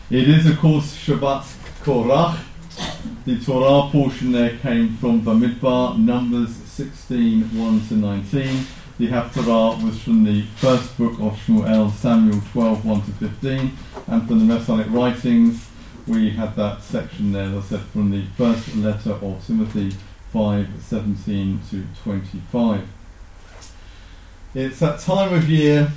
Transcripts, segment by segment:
It is, of course, Shabbat Korach. The Torah portion there came from Bamidbar, Numbers 16, 1 to 19. The Haftarah was from the first book of Shmuel, Samuel 12, 1 to 15. And from the Masonic writings, we had that section there, as I said, from the first letter of Timothy 5, 17 to 25. It's that time of year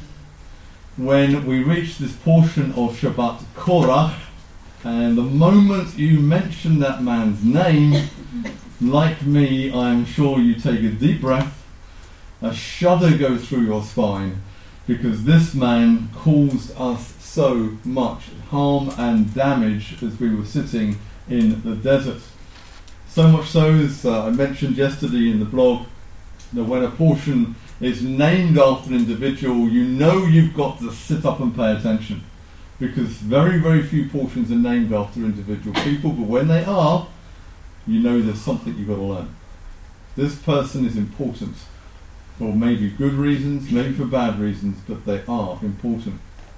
when we reach this portion of Shabbat Korach, and the moment you mention that man's name, like me, I am sure you take a deep breath, a shudder goes through your spine, because this man caused us so much harm and damage as we were sitting in the desert. So much so, as I mentioned yesterday in the blog, that when a portion is named after an individual, you know you've got to sit up and pay attention, because very, very few portions are named after individual people, but when they are, you know there's something you've got to learn. This person is important for maybe good reasons, maybe for bad reasons, but they are important.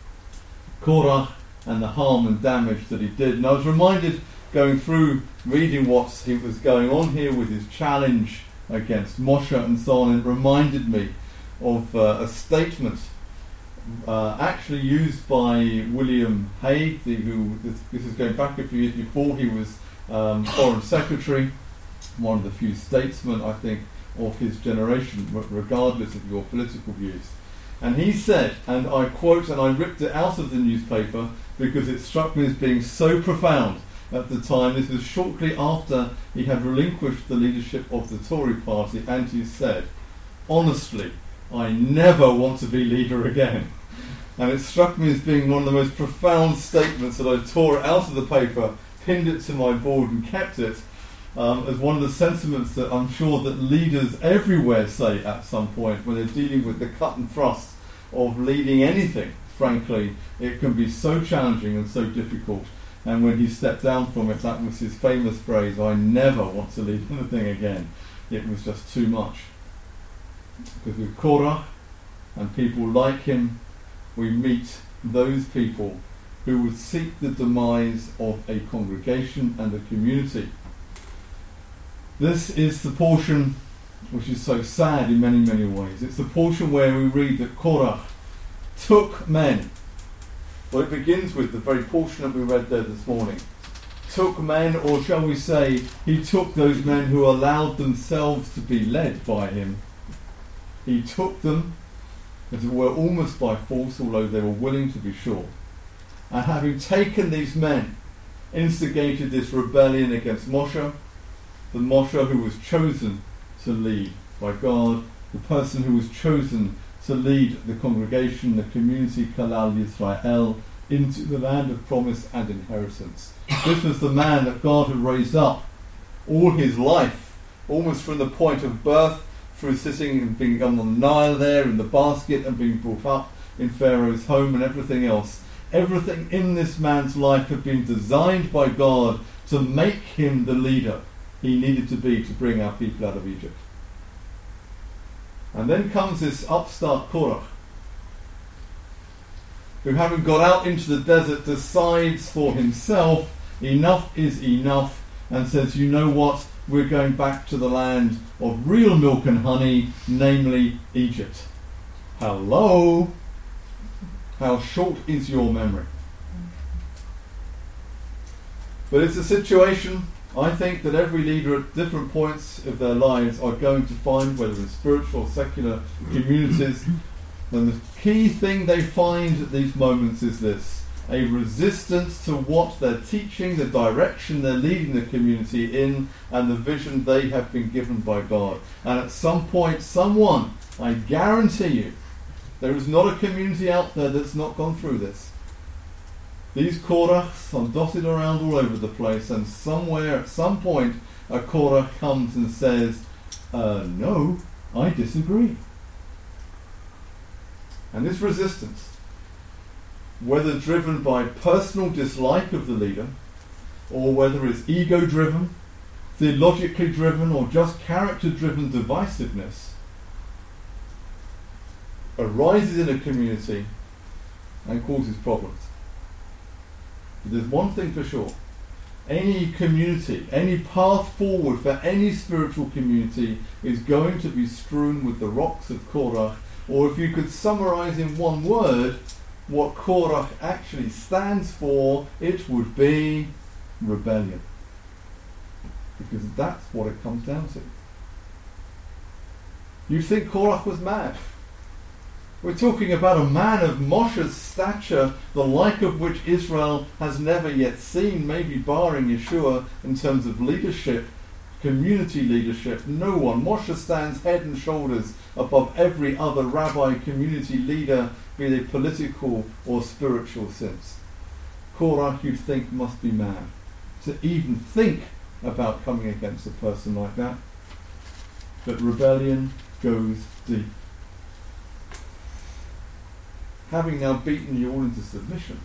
Korach and the harm and damage that he did. And I was reminded, going through reading what was going on here with his challenge against Moshe and so on, it reminded me of a statement actually used by William Hague, who this is going back a few years before he was Foreign Secretary, one of the few statesmen, I think, of his generation, regardless of your political views. And he said, and I quote, and I ripped it out of the newspaper because it struck me as being so profound at the time. This was shortly after he had relinquished the leadership of the Tory party, and he said, "Honestly, I never want to be leader again." And it struck me as being one of the most profound statements that I tore it out of the paper, pinned it to my board and kept it as one of the sentiments that I'm sure that leaders everywhere say at some point when they're dealing with the cut and thrust of leading anything. Frankly, it can be so challenging and so difficult. And when he stepped down from it, that was his famous phrase, "I never want to lead anything again." It was just too much. Because with Korach and people like him, we meet those people who would seek the demise of a congregation and a community. This is the portion which is so sad in many, many ways. It's the portion where we read that Korach took men. Well, it begins with the very portion that we read there this morning. Took men, or shall we say, he took those men who allowed themselves to be led by him. He took them, as it were, almost by force, although they were willing to be sure. And having taken these men, instigated this rebellion against Moshe, the Moshe who was chosen to lead by God, the person who was chosen to lead the congregation, the community Kalal Yisrael, into the land of promise and inheritance. This was the man that God had raised up all his life, almost from the point of birth, through sitting and being on the Nile there in the basket and being brought up in Pharaoh's home and everything else. Everything in this man's life had been designed by God to make him the leader he needed to be to bring our people out of Egypt. And then comes this upstart Korach, who, having got out into the desert, decides for himself enough is enough, and says, you know what, we're going back to the land of real milk and honey, namely Egypt. Hello? How short is your memory? But it's a situation, I think, that every leader at different points of their lives are going to find, whether in spiritual or secular communities. And the key thing they find at these moments is this: a resistance to what they're teaching, the direction they're leading the community in, and the vision they have been given by God. And at some point, someone, I guarantee you, there is not a community out there that's not gone through this. These Korachs are dotted around all over the place, and somewhere, at some point, a Korach comes and says, no, I disagree. And this resistance, whether driven by personal dislike of the leader, or whether it's ego-driven, theologically driven, or just character-driven divisiveness, arises in a community and causes problems. But there's one thing for sure. Any community, any path forward for any spiritual community is going to be strewn with the rocks of Korach. Or if you could summarize in one word what Korach actually stands for, it would be rebellion. Because that's what it comes down to. You think Korach was mad? We're talking about a man of Moshe's stature, the like of which Israel has never yet seen, maybe barring Yeshua in terms of leadership, community leadership. No one. Moshe stands head and shoulders above every other rabbi, community leader, be they political or spiritual sense. Korach, you'd think, must be mad to even think about coming against a person like that. But rebellion goes deep. Having now beaten you all into submission,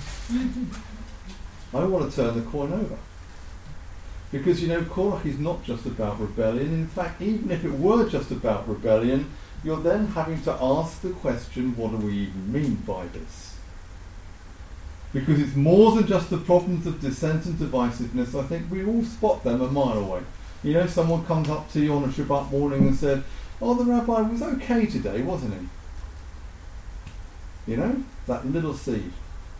I want to turn the coin over. Because, Korach is not just about rebellion. In fact, even if it were just about rebellion, you're then having to ask the question, what do we even mean by this? Because it's more than just the problems of dissent and divisiveness. I think we all spot them a mile away. Someone comes up to you on a Shabbat morning and said, oh, the rabbi was okay today, wasn't he? That little seed.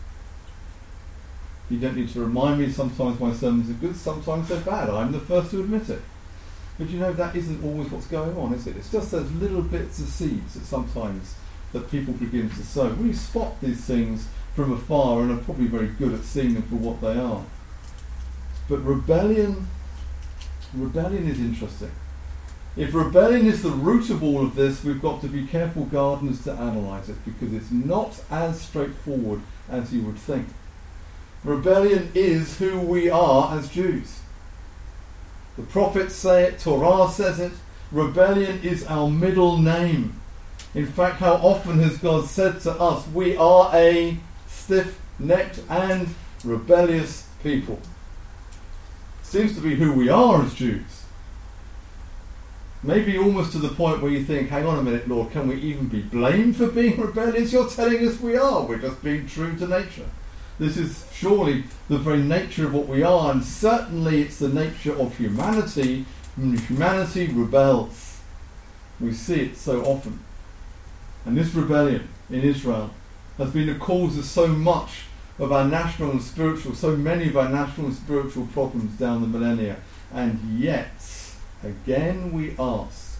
You don't need to remind me, sometimes my sermons are good, sometimes they're bad. I'm the first to admit it. But that isn't always what's going on, is it? It's just those little bits of seeds that people begin to sow. We spot these things from afar and are probably very good at seeing them for what they are. But rebellion is interesting. If rebellion is the root of all of this, we've got to be careful gardeners to analyse it, because it's not as straightforward as you would think. Rebellion is who we are as Jews. The prophets say it, Torah says it. Rebellion is our middle name. In fact, how often has God said to us, we are a stiff-necked and rebellious people. Seems to be who we are as Jews. Maybe almost to the point where you think, hang on a minute, Lord, can we even be blamed for being rebellious? You're telling us we are. We're just being true to nature. This is surely the very nature of what we are, and certainly it's the nature of humanity. Humanity rebels. We see it so often. And this rebellion in Israel has been the cause of so much of our national and spiritual, so many of our national and spiritual problems down the millennia. And yet, again we ask,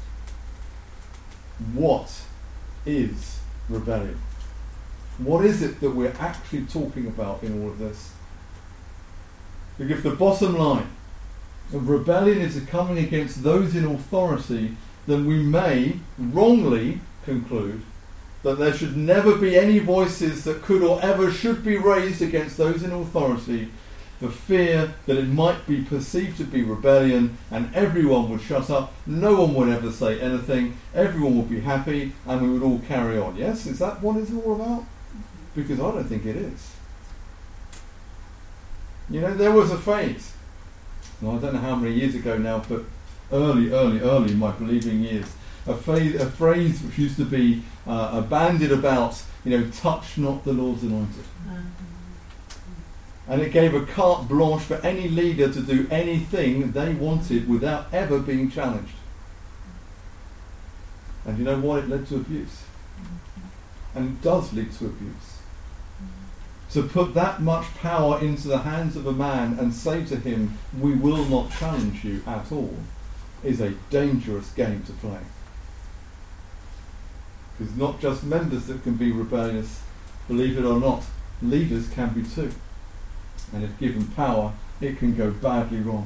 what is rebellion? What is it that we're actually talking about in all of this? Because if the bottom line of rebellion is coming against those in authority, then we may wrongly conclude that there should never be any voices that could or ever should be raised against those in authority, for fear that it might be perceived to be rebellion, and everyone would shut up, no one would ever say anything, everyone would be happy, and we would all carry on. Yes? Is that what it's all about? Because I don't think it is. There was a phase, I don't know how many years ago now, but early in my believing years, a phrase which used to be bandied about, touch not the Lord's anointed. And it gave a carte blanche for any leader to do anything they wanted without ever being challenged. And you know what? It led to abuse. And it does lead to abuse. To put that much power into the hands of a man and say to him, we will not challenge you at all, is a dangerous game to play. Because not just members that can be rebellious, believe it or not, leaders can be too. And if given power, it can go badly wrong.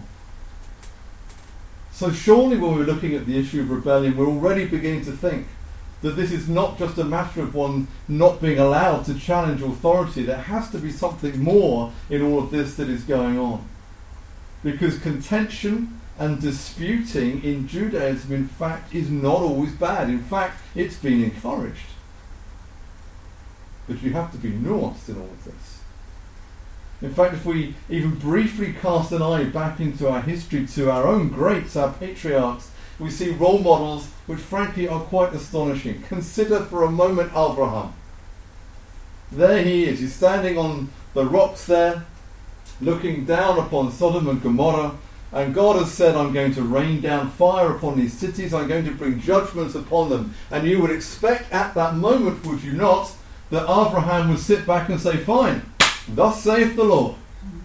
So surely when we're looking at the issue of rebellion, we're already beginning to think that this is not just a matter of one not being allowed to challenge authority. There has to be something more in all of this that is going on. Because contention and disputing in Judaism, in fact, is not always bad. In fact, it's been encouraged. But you have to be nuanced in all of this. In fact, if we even briefly cast an eye back into our history to our own greats, our patriarchs, we see role models which frankly are quite astonishing. Consider for a moment Abraham. There he is. He's standing on the rocks there, looking down upon Sodom and Gomorrah, and God has said, I'm going to rain down fire upon these cities, I'm going to bring judgments upon them. And you would expect at that moment, would you not, that Abraham would sit back and say, fine, thus saith the Lord.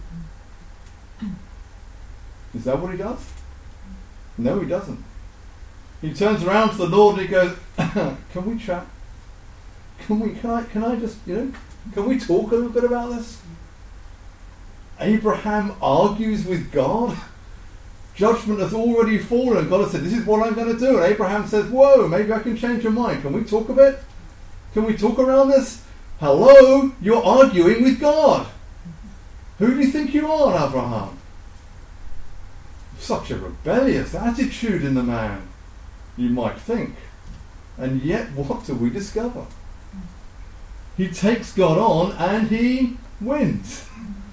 Is that what he does? No, he doesn't. He turns around to the Lord and he goes, can we chat? Can I just, can we talk a little bit about this? Abraham argues with God. Judgment has already fallen. God has said, this is what I'm going to do. And Abraham says, whoa, maybe I can change your mind. Can we talk a bit? Can we talk around this? Hello, you're arguing with God. Who do you think you are, Abraham? Such a rebellious attitude in the man, you might think. And yet, what do we discover? He takes God on and he wins.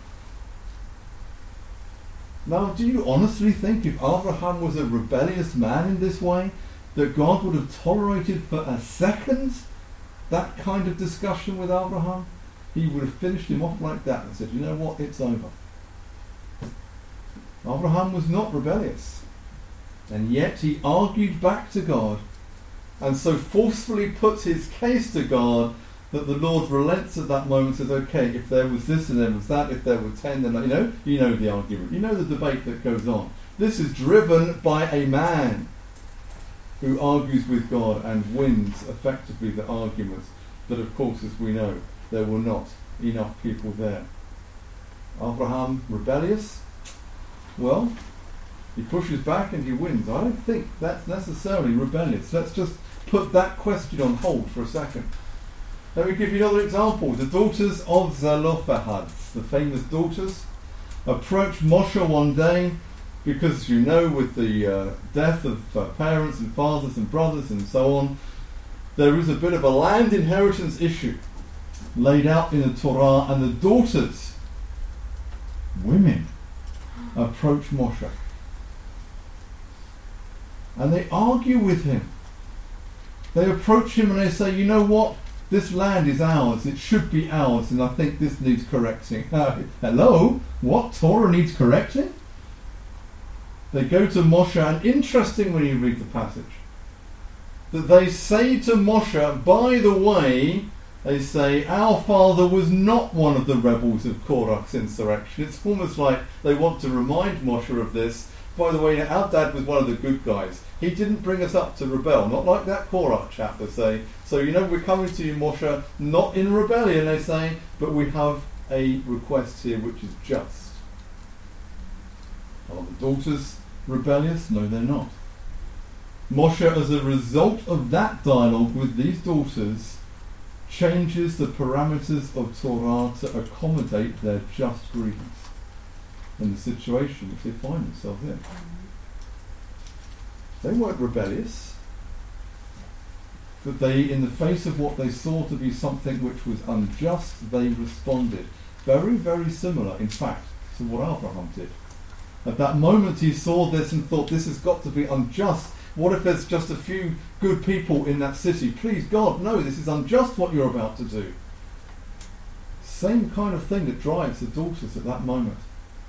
Now, do you honestly think if Abraham was a rebellious man in this way, that God would have tolerated for a second that kind of discussion with Abraham? He would have finished him off like that and said, you know what, it's over. Abraham was not rebellious, and yet he argued back to God, and so forcefully puts his case to God that the Lord relents at that moment and says, okay, if there was this and there was that, if there were 10, then you know the argument, you know the debate that goes on. This is driven by a man who argues with God and wins effectively the argument. But of course, as we know, there were not enough people there. Abraham rebellious? Well, he pushes back and he wins. I don't think that's necessarily rebellious. Let's just put that question on hold for a second. Let me give you another example. The daughters of Zelophehad, the famous daughters, approach Moshe one day because, you know, with the death of parents and fathers and brothers and so on, there is a bit of a land inheritance issue laid out in the Torah, and the daughters, women, approach Moshe. And they argue with him. They approach him and they say, you know what? This land is ours. It should be ours, and I think this needs correcting. Hello? What? Torah needs correcting? They go to Moshe, and interesting when you read the passage, that they say to Moshe, by the way, they say, our father was not one of the rebels of Korach's insurrection. It's almost like they want to remind Moshe of this. By the way, our dad was one of the good guys. He didn't bring us up to rebel, not like that Korach chap, they say. So, we're coming to you, Moshe, not in rebellion, they say, but we have a request here which is just. Are the daughters rebellious? No, they're not. Moshe, as a result of that dialogue with these daughters, changes the parameters of Torah to accommodate their just grievance in the situation which they find themselves in. They weren't rebellious, but they, in the face of what they saw to be something which was unjust, they responded. Very, very similar, in fact, to what Abraham did. At that moment he saw this and thought, this has got to be unjust. What if there's just a few good people in that city? Please, God, no, this is unjust what you're about to do. Same kind of thing that drives the daughters at that moment.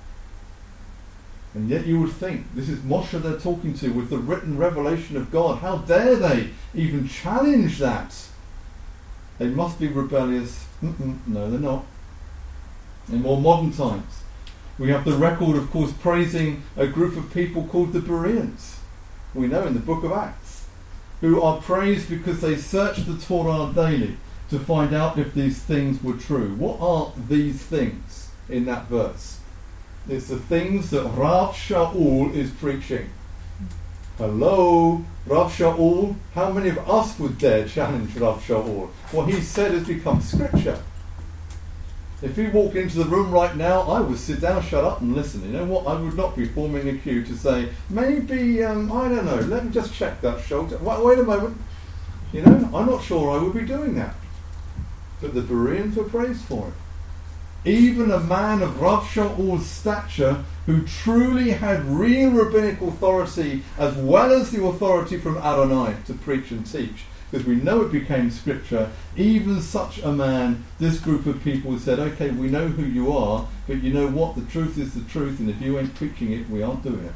And yet you would think, this is Moshe they're talking to with the written revelation of God. How dare they even challenge that? They must be rebellious. No, they're not. In more modern times, we have the record, of course, praising a group of people called the Bereans. We know in the book of Acts, who are praised because they searched the Torah daily to find out if these things were true. What are these things in that verse? It's the things that Rav Shaul is preaching. Hello, Rav Shaul. How many of us would dare challenge Rav Shaul? What he said has become scripture. If he walked into the room right now, I would sit down, shut up and listen. You know what? I would not be forming a queue to say, maybe, I don't know, let me just check that shoulder. Wait a moment. I'm not sure I would be doing that. But the Bereans were praised for it. Even a man of Rav Shaul's stature, who truly had real rabbinic authority as well as the authority from Adonai to preach and teach, because we know it became scripture, even such a man, this group of people said, okay, we know who you are, but you know what, the truth is the truth, and if you ain't preaching it, we aren't doing it.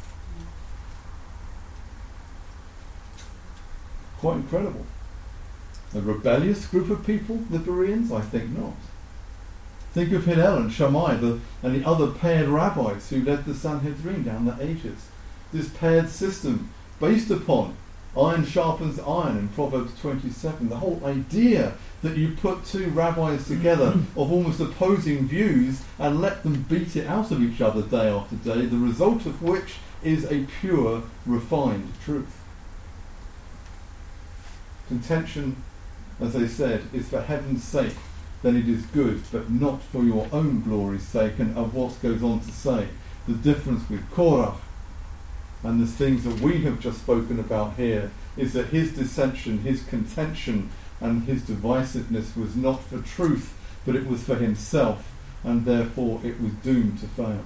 Quite incredible. A rebellious group of people, the Bereans? I think not. Think of Hillel and Shammai and the other paired rabbis who led the Sanhedrin down the ages. This paired system based upon iron sharpens iron in Proverbs 27. The whole idea that you put two rabbis together of almost opposing views and let them beat it out of each other day after day, the result of which is a pure, refined truth. Contention, as they said, is for heaven's sake, then it is good, but not for your own glory's sake. And of what goes on to say, the difference with Korach and the things that we have just spoken about here is that his dissension, his contention, and his divisiveness was not for truth, but it was for himself, and therefore it was doomed to fail.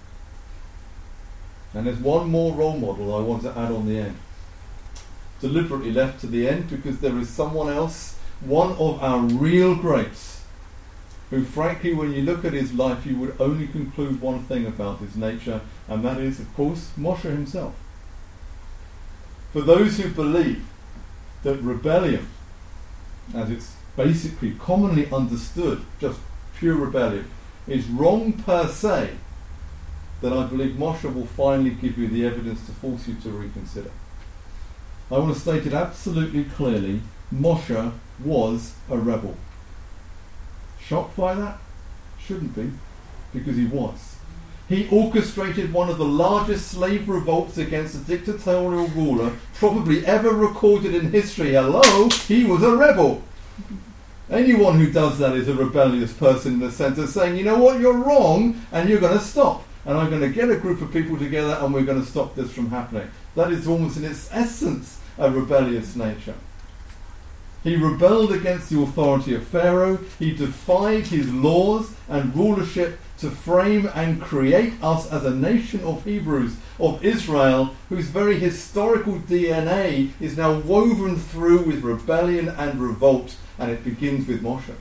And there's one more role model I want to add on the end. Deliberately left to the end because there is someone else, one of our real greats, who frankly when you look at his life you would only conclude one thing about his nature, and that is of course Moshe himself. For those who believe that rebellion, as it's basically commonly understood, just pure rebellion, is wrong per se, then I believe Moshe will finally give you the evidence to force you to reconsider. I want to state it absolutely clearly, Moshe was a rebel. Shocked by that? Shouldn't be, because he was. He orchestrated one of the largest slave revolts against a dictatorial ruler probably ever recorded in history. Hello, he was a rebel. Anyone who does that is a rebellious person in the sense of saying, you know what, you're wrong, and you're going to stop. And I'm going to get a group of people together and we're going to stop this from happening. That is almost in its essence a rebellious nature. He rebelled against the authority of Pharaoh. He defied his laws and rulership to frame and create us as a nation of Hebrews, of Israel, whose very historical DNA is now woven through with rebellion and revolt, and it begins with Moshe.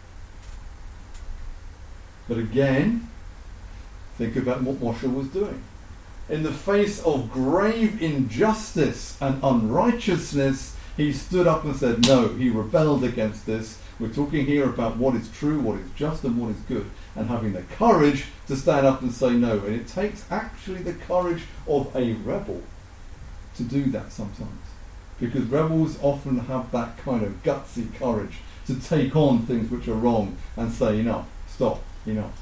But again, think about what Moshe was doing. In the face of grave injustice and unrighteousness, he stood up and said, no, he rebelled against this. We're talking here about what is true, what is just, and what is good. And having the courage to stand up and say no. And it takes actually the courage of a rebel to do that sometimes. Because rebels often have that kind of gutsy courage to take on things which are wrong and say enough, stop, enough.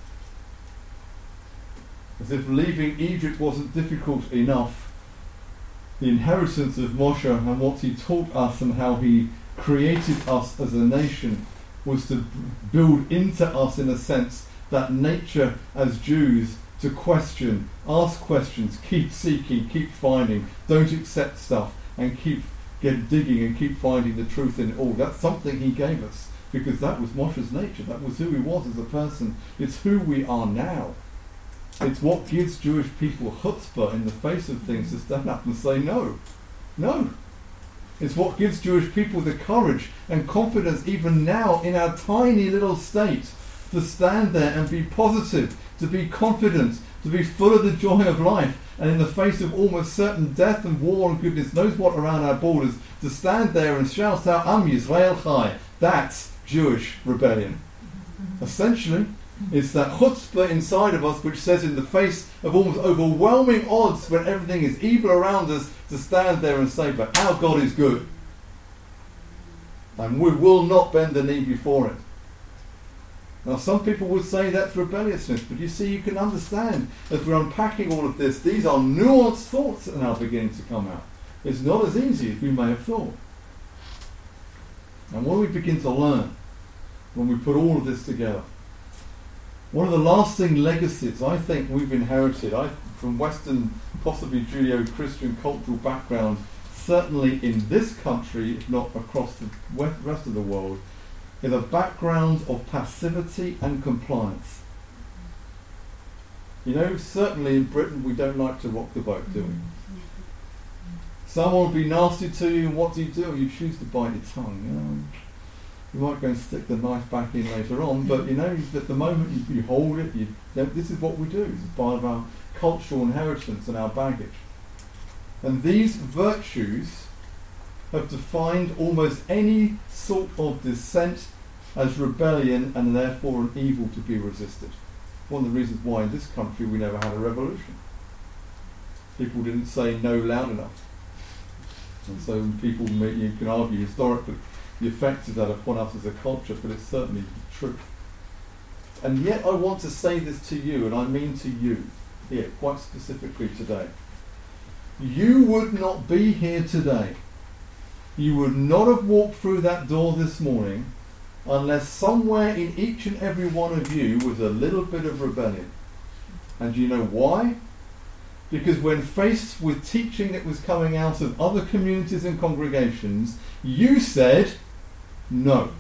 As if leaving Egypt wasn't difficult enough, the inheritance of Moshe and what he taught us and how he created us as a nation was to build into us, in a sense, that nature as Jews to question, ask questions, keep seeking, keep finding, don't accept stuff, and keep digging and keep finding the truth in it all. That's something he gave us, because that was Moshe's nature. That was who he was as a person. It's who we are now. It's what gives Jewish people chutzpah in the face of things to stand up and say no. No. It's what gives Jewish people the courage and confidence even now in our tiny little state to stand there and be positive, to be confident, to be full of the joy of life, and in the face of almost certain death and war and goodness knows what around our borders, to stand there and shout out, Am Yisrael Chai. That's Jewish rebellion. Essentially, it's that chutzpah inside of us which says, in the face of almost overwhelming odds when everything is evil around us, to stand there and say, but our God is good. And we will not bend the knee before it. Now some people would say that's rebelliousness, but you see, you can understand, as we're unpacking all of this, these are nuanced thoughts that are now beginning to come out. It's not as easy as we may have thought. And what do we begin to learn when we put all of this together? One of the lasting legacies I think we've inherited from Western, possibly Judeo-Christian cultural background, certainly in this country, if not across the rest of the world, is a background of passivity and compliance. You know, certainly in Britain we don't like to rock the boat, do we? Someone will be nasty to you, and what do? You choose to bite your tongue. You might go and stick the knife back in later on, but at the moment you hold it. This is what we do. It's part of our cultural inheritance and our baggage. And these virtues have defined almost any sort of dissent as rebellion and therefore an evil to be resisted. One of the reasons why in this country we never had a revolution. People didn't say no loud enough. And so you can argue historically the effects of that upon us as a culture, but it's certainly true. And yet I want to say this to you, and I mean to you here, quite specifically today. You would not be here today. You would not have walked through that door this morning unless somewhere in each and every one of you was a little bit of rebellion. And do you know why? Because when faced with teaching that was coming out of other communities and congregations, you said, no,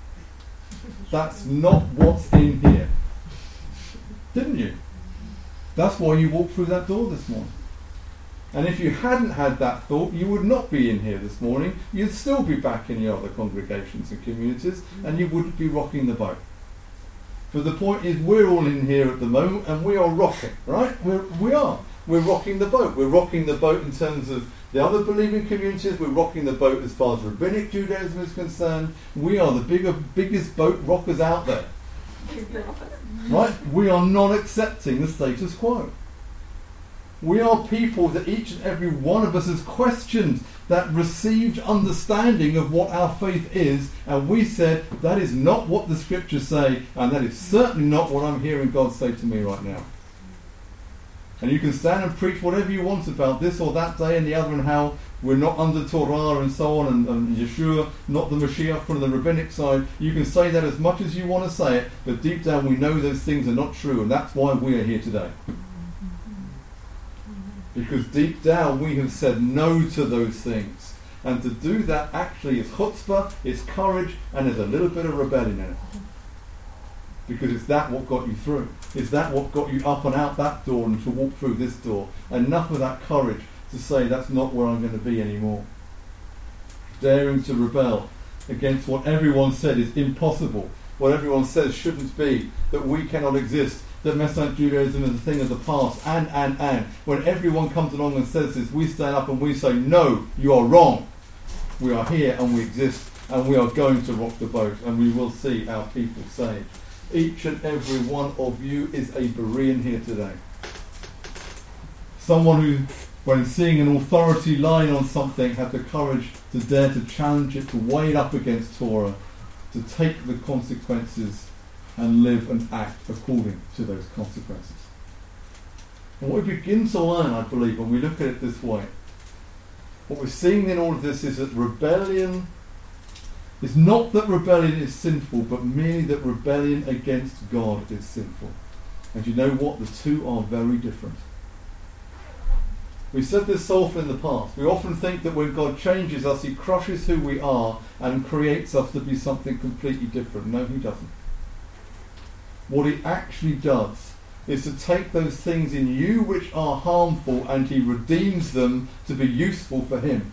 that's not what's in here. Didn't you? That's why you walked through that door this morning. And if you hadn't had that thought, you would not be in here this morning. You'd still be back in your other congregations and communities, and you wouldn't be rocking the boat. But the point is, we're all in here at the moment, and we are rocking, right? We are. We're rocking the boat. We're rocking the boat in terms of the other believing communities. We're rocking the boat as far as rabbinic Judaism is concerned. We are the biggest boat rockers out there. Right? We are not accepting the status quo. We are people that each and every one of us has questioned that received understanding of what our faith is, and we said, that is not what the scriptures say, and that is certainly not what I'm hearing God say to me right now. And you can stand and preach whatever you want about this or that day and the other, and how we're not under Torah and so on, and Yeshua, not the Mashiach from the rabbinic side. You can say that as much as you want to say it, but deep down we know those things are not true, and that's why we are here today. Because deep down we have said no to those things. And to do that actually is chutzpah, is courage, and there's a little bit of rebellion in it. Because it's that what got you through. It's that what got you up and out that door and to walk through this door. Enough of that courage to say that's not where I'm going to be anymore. Daring to rebel against what everyone said is impossible, what everyone says shouldn't be, that we cannot exist, that Messianic Judaism is a thing of the past, and. When everyone comes along and says this, we stand up and we say, no, you are wrong. We are here and we exist, and we are going to rock the boat, and we will see our people saved. Each and every one of you is a Berean here today. Someone who, when seeing an authority lying on something, had the courage to dare to challenge it, to weigh it up against Torah, to take the consequences and live and act according to those consequences. And what we begin to learn, I believe, when we look at it this way, what we're seeing in all of this is that rebellion is not that rebellion is sinful, but merely that rebellion against God is sinful. And you know what? The two are very different. We've said this so often in the past. We often think that when God changes us, He crushes who we are and creates us to be something completely different. No, He doesn't. What He actually does is to take those things in you which are harmful, and He redeems them to be useful for Him.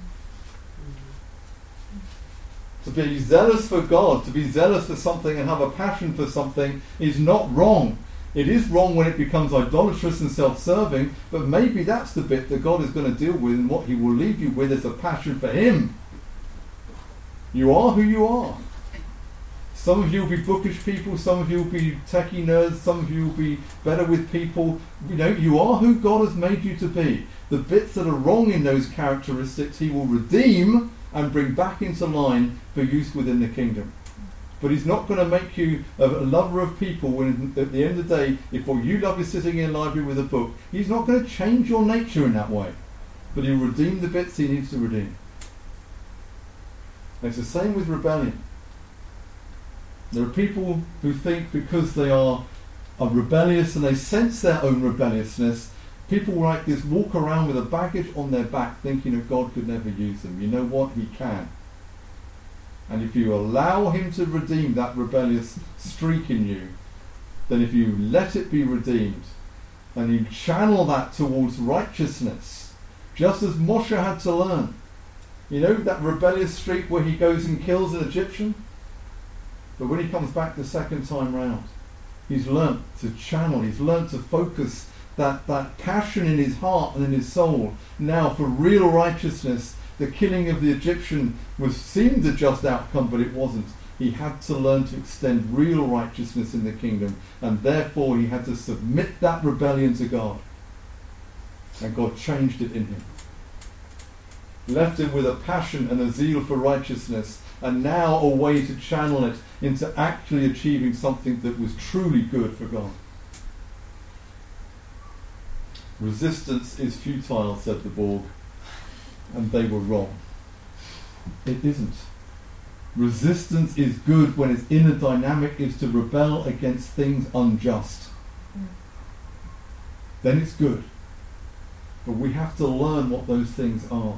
To be zealous for God, to be zealous for something and have a passion for something is not wrong. It is wrong when it becomes idolatrous and self-serving, but maybe that's the bit that God is going to deal with, and what He will leave you with is a passion for Him. You are who you are. Some of you will be bookish people, some of you will be techie nerds, some of you will be better with people. You are who God has made you to be. The bits that are wrong in those characteristics He will redeem and bring back into line for use within the kingdom. But He's not going to make you a lover of people when at the end of the day, if what you love is sitting in a library with a book, He's not going to change your nature in that way. But He'll redeem the bits He needs to redeem. And it's the same with rebellion. There are people who think because they are rebellious and they sense their own rebelliousness, people like this walk around with a baggage on their back thinking that God could never use them. You know what? He can. And if you allow Him to redeem that rebellious streak in you, then if you let it be redeemed and you channel that towards righteousness, Just as Moshe had to learn. You know, that rebellious streak where he goes and kills an Egyptian? But when he comes back the second time round, he's learnt to channel, he's learnt to focus that passion in his heart and in his soul now for real righteousness. The killing of the Egyptian seemed a just outcome, but it wasn't. He had to learn to extend real righteousness in the kingdom, and therefore he had to submit that rebellion to God. And God changed it in him. Left him with a passion and a zeal for righteousness, and now a way to channel it into actually achieving something that was truly good for God. Resistance is futile, said the Borg, and they were wrong. It isn't. Resistance is good when its inner dynamic is to rebel against things unjust. Then it's good. But we have to learn what those things are.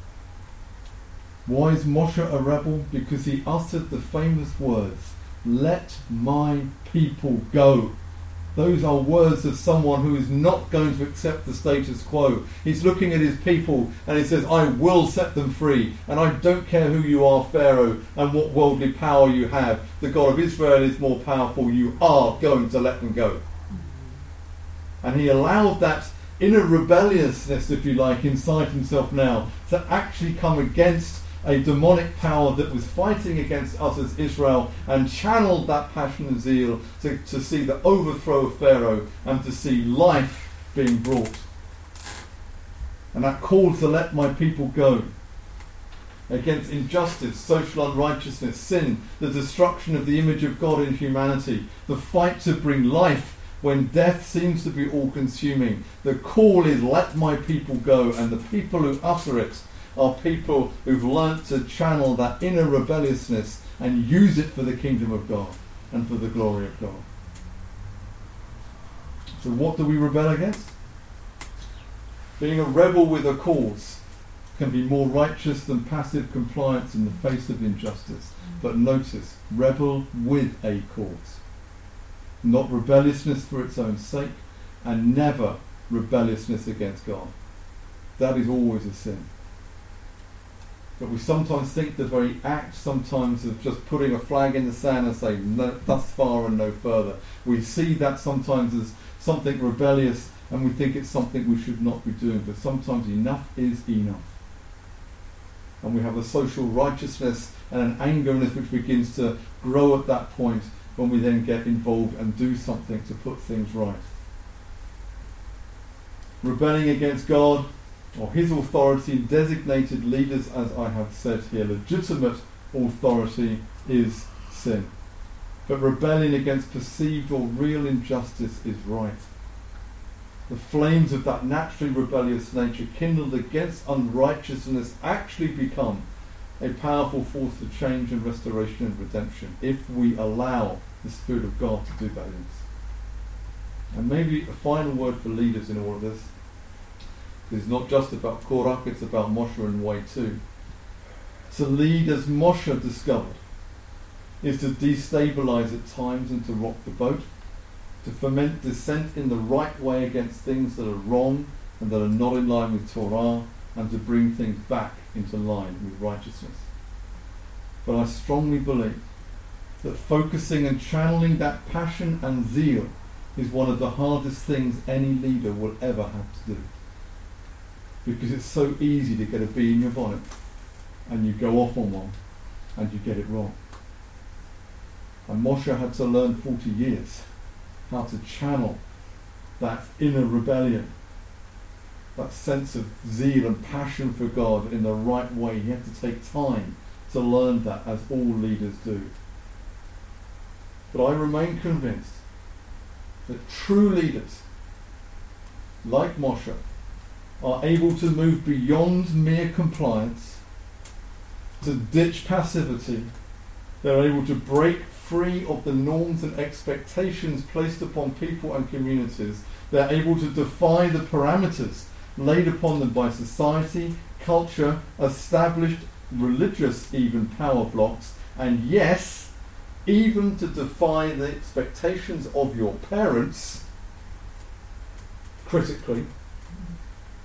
Why is Moshe a rebel? Because he uttered the famous words, "Let my people go." Those are words of someone who is not going to accept the status quo. He's looking at his people and he says, "I will set them free, and I don't care who you are, Pharaoh, and what worldly power you have. The God of Israel is more powerful. You are going to let them go." And he allowed that inner rebelliousness, if you like, inside himself now to actually come against a demonic power that was fighting against us as Israel, and channeled that passion and zeal to see the overthrow of Pharaoh and to see life being brought. And that call to let my people go against injustice, social unrighteousness, sin, the destruction of the image of God in humanity, the fight to bring life when death seems to be all-consuming. The call is, let my people go, and the people who utter it are people who've learnt to channel that inner rebelliousness and use it for the kingdom of God and for the glory of God. So what do we rebel against? Being a rebel with a cause can be more righteous than passive compliance in the face of injustice. But notice, rebel with a cause. Not rebelliousness for its own sake, and never rebelliousness against God. That is always a sin. But we sometimes think the very act sometimes of just putting a flag in the sand and saying, "No, thus far and no further." We see that sometimes as something rebellious, and we think it's something we should not be doing. But sometimes enough is enough. And we have a social righteousness and an angerness which begins to grow at that point when we then get involved and do something to put things right. Rebelling against God or his authority, designated leaders, as I have said here, legitimate authority, is sin. But rebelling against perceived or real injustice is right. The flames of that naturally rebellious nature kindled against unrighteousness actually become a powerful force for change and restoration and redemption if we allow the Spirit of God to do that in us. And maybe a final word for leaders in all of this. It's not just about Korach, it's about Moshe and way too. To lead, as Moshe discovered, is to destabilize at times and to rock the boat, to foment dissent in the right way against things that are wrong and that are not in line with Torah, and to bring things back into line with righteousness. But I strongly believe that focusing and channeling that passion and zeal is one of the hardest things any leader will ever have to do. Because it's so easy to get a bee in your bonnet and you go off on one and you get it wrong. And Moshe had to learn 40 years how to channel that inner rebellion, that sense of zeal and passion for God in the right way. He had to take time to learn that, as all leaders do. But I remain convinced that true leaders, like Moshe, are able to move beyond mere compliance, to ditch passivity. They're able to break free of the norms and expectations placed upon people and communities. They're able to defy the parameters laid upon them by society, culture, established religious even power blocks, and yes, even to defy the expectations of your parents critically,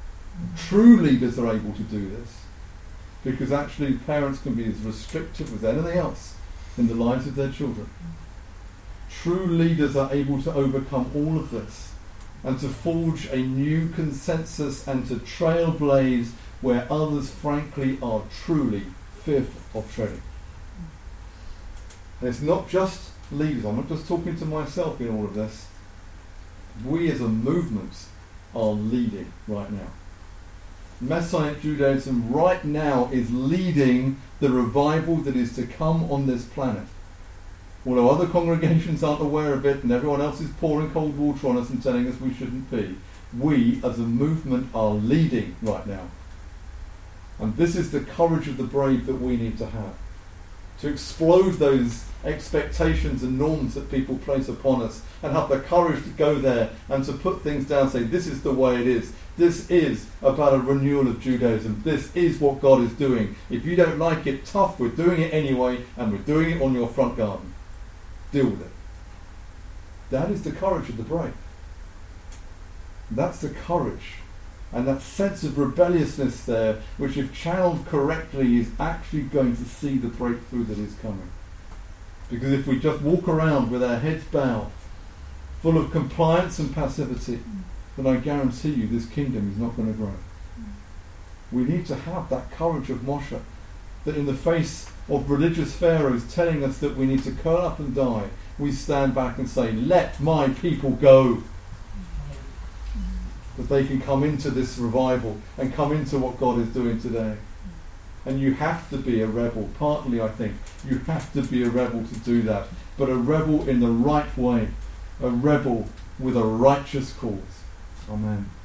True leaders are able to do this because actually parents can be as restrictive as anything else in the lives of their children. True leaders are able to overcome all of this and to forge a new consensus and to trailblaze where others frankly are truly fearful of treading. And it's not just leaders, I'm not just talking to myself in all of this. We as a movement are leading right now. Messianic Judaism right now is leading the revival that is to come on this planet. Although other congregations aren't aware of it and everyone else is pouring cold water on us and telling us we shouldn't be, we as a movement are leading right now. And this is the courage of the brave that we need to have. To explode those expectations and norms that people place upon us and have the courage to go there and to put things down and say, this is the way it is. This is about a renewal of Judaism. This is what God is doing. If you don't like it, tough, we're doing it anyway, and we're doing it on your front garden. Deal with it. That is the courage of the brave. That's the courage and that sense of rebelliousness there, which if channeled correctly is actually going to see the breakthrough that is coming. Because if we just walk around with our heads bowed, full of compliance and passivity, then I guarantee you this kingdom is not going to grow. We need to have that courage of Moshe, that in the face of religious pharaohs telling us that we need to curl up and die, we stand back and say, let my people go. That they can come into this revival and come into what God is doing today. And you have to be a rebel. Partly, I think, you have to be a rebel to do that. But a rebel in the right way. A rebel with a righteous cause. Amen.